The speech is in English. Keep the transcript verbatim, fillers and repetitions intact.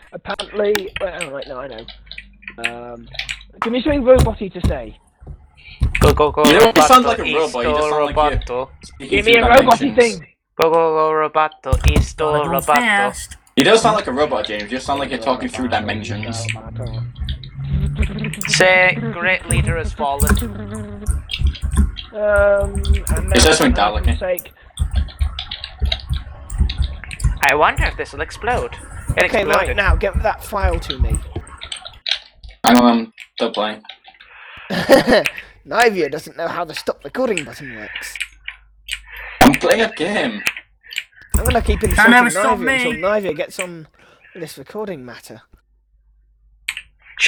Apparently, well, oh, right now I know. Um, give me something roboty to say. Go go go. You don't roboto, sound like a robot, you just isto sound like you're- roboto. Give me a roboty thing. Go go go roboto, isto Gotta go roboto. fast. You don't sound like a robot, James. You just sound like you're talking through dimensions. Say, great leader has fallen. Um, and Is now, this something for Dalek? sake. I wonder if this will explode. It Okay, exploded. right now, get that file to me. Hang on, I'm still playing. Nivea doesn't know how the stop recording button works. I'm playing a game. I'm gonna keep Can't insulting ever stop Nivea me. until Nivea gets on this recording matter.